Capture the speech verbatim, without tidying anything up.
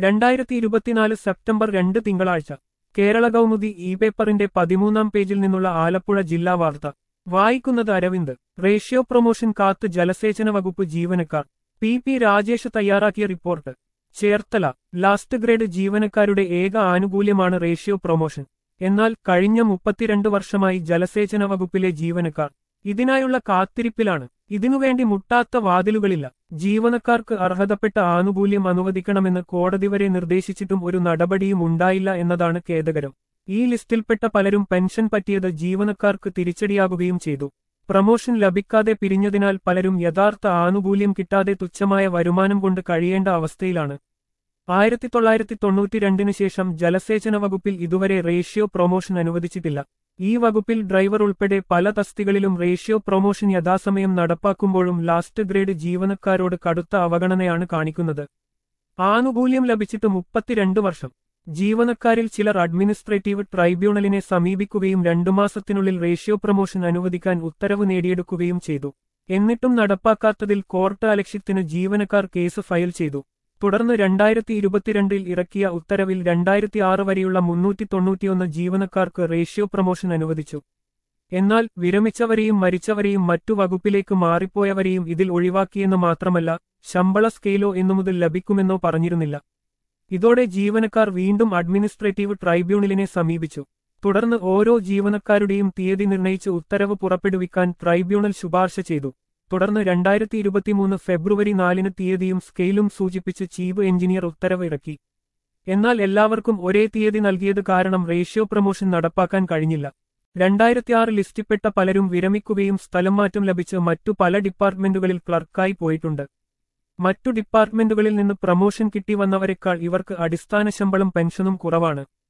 രണ്ടായിരത്തി ഇരുപത്തിനാല് സെപ്റ്റംബർ രണ്ട് തിങ്കളാഴ്ച കേരള കൗമുദി ഇ പേപ്പറിന്റെ പതിമൂന്നാം പേജിൽ നിന്നുള്ള ആലപ്പുഴ ജില്ലാ വാർത്ത വായിക്കുന്നത് അരവിന്ദ്. റേഷ്യോ പ്രൊമോഷൻ കാത്ത് ജലസേചന വകുപ്പ് ജീവനക്കാർ. പി പി രാജേഷ് തയ്യാറാക്കിയ റിപ്പോർട്ട്. ചേർത്തല. ലാസ്റ്റ് ഗ്രേഡ് ജീവനക്കാരുടെ ഏക ആനുകൂല്യമാണ് റേഷ്യോ പ്രൊമോഷൻ. എന്നാൽ കഴിഞ്ഞ മുപ്പത്തിരണ്ട് വർഷമായി ജലസേചന വകുപ്പിലെ ജീവനക്കാർ ഇതിനായുള്ള കാത്തിരിപ്പിലാണ്. ഇതിനുവേണ്ടി മുട്ടാത്ത വാതിലുകളില്ല. ജീവനക്കാർക്ക് അർഹതപ്പെട്ട ആനുകൂല്യം അനുവദിക്കണമെന്ന് കോടതി വരെ നിർദ്ദേശിച്ചിട്ടും ഒരു നടപടിയും ഉണ്ടായില്ല എന്നതാണ് ഖേദകരം. ഈ ലിസ്റ്റിൽപ്പെട്ട പലരും പെൻഷൻ പറ്റിയത് ജീവനക്കാർക്ക് തിരിച്ചടിയാകുകയും ചെയ്തു. പ്രമോഷൻ ലഭിക്കാതെ പിരിഞ്ഞതിനാൽ പലരും യഥാർത്ഥ ആനുകൂല്യം കിട്ടാതെ തുച്ഛമായ വരുമാനം കൊണ്ട് കഴിയേണ്ട അവസ്ഥയിലാണ്. ആയിരത്തി തൊള്ളായിരത്തി തൊണ്ണൂറ്റിരണ്ടിന് ശേഷം ജലസേചന വകുപ്പിൽ ഇതുവരെ റേഷ്യോ പ്രൊമോഷൻ അനുവദിച്ചിട്ടില്ല. ഈ വകുപ്പിൽ ഡ്രൈവർ ഉൾപ്പെടെ പല തസ്തികളിലും റേഷ്യോ പ്രൊമോഷൻ യഥാസമയം നടപ്പാക്കുമ്പോഴും ലാസ്റ്റ് ഗ്രേഡ് ജീവനക്കാരോട് കടുത്ത അവഗണനയാണ് കാണിക്കുന്നത്. ആനുകൂല്യം ലഭിച്ചിട്ട് മുപ്പത്തിരണ്ട് വർഷം. ജീവനക്കാരിൽ ചിലർ അഡ്മിനിസ്ട്രേറ്റീവ് ട്രൈബ്യൂണലിനെ സമീപിക്കുകയും രണ്ടു മാസത്തിനുള്ളിൽ റേഷ്യോ പ്രൊമോഷൻ അനുവദിക്കാൻ ഉത്തരവ് നേടിയെടുക്കുകയും ചെയ്തു. എന്നിട്ടും നടപ്പാക്കാത്തതിൽ കോർട്ട് അലക്ഷ്യത്തിന് ജീവനക്കാർ കേസ് ഫയൽ ചെയ്തു. തുടർന്ന് രണ്ടായിരത്തി ഇരുപത്തിരണ്ടിൽ ഇറക്കിയ ഉത്തരവിൽ രണ്ടായിരത്തി ആറ് വരെയുള്ള മുന്നൂറ്റി തൊണ്ണൂറ്റിയൊന്ന് ജീവനക്കാർക്ക് റേഷ്യോ പ്രൊമോഷൻ അനുവദിച്ചു. എന്നാൽ വിരമിച്ചവരെയും മരിച്ചവരെയും മറ്റു വകുപ്പിലേക്ക് മാറിപ്പോയവരെയും ഇതിൽ ഒഴിവാക്കിയെന്ന് മാത്രമല്ല, ശമ്പള സ്കെയിലോ എന്നുമുതൽ ലഭിക്കുമെന്നോ പറഞ്ഞിരുന്നില്ല. ഇതോടെ ജീവനക്കാർ വീണ്ടും അഡ്മിനിസ്ട്രേറ്റീവ് ട്രൈബ്യൂണലിനെ സമീപിച്ചു. തുടർന്ന് ഓരോ ജീവനക്കാരുടെയും തീയതി നിർണയിച്ച് ഉത്തരവ് പുറപ്പെടുവിക്കാൻ ട്രൈബ്യൂണൽ ശുപാർശ ചെയ്തു. തുടർന്ന് രണ്ടായിരത്തി ഇരുപത്തിമൂന്ന് ഫെബ്രുവരി നാലിന് തീയതിയും സ്കെയിലും സൂചിപ്പിച്ച് ചീഫ് എഞ്ചിനീയർ ഉത്തരവ് ഇറക്കി. എന്നാൽ എല്ലാവർക്കും ഒരേ തീയതി നൽകിയത് കാരണം റേഷ്യോ പ്രൊമോഷൻ നടപ്പാക്കാൻ കഴിഞ്ഞില്ല. രണ്ടായിരത്തിയാറ് ലിസ്റ്റിൽപ്പെട്ട പലരും വിരമിക്കുകയും സ്ഥലം മാറ്റം ലഭിച്ച് മറ്റു പല ഡിപ്പാർട്ട്മെന്റുകളിൽ ക്ലർക്കായി പോയിട്ടുണ്ട്. മറ്റു ഡിപ്പാർട്ട്മെന്റുകളിൽ നിന്ന് പ്രമോഷൻ കിട്ടി വന്നവരെക്കാൾ ഇവർക്ക് അടിസ്ഥാന ശമ്പളം പെൻഷനും കുറവാണ്.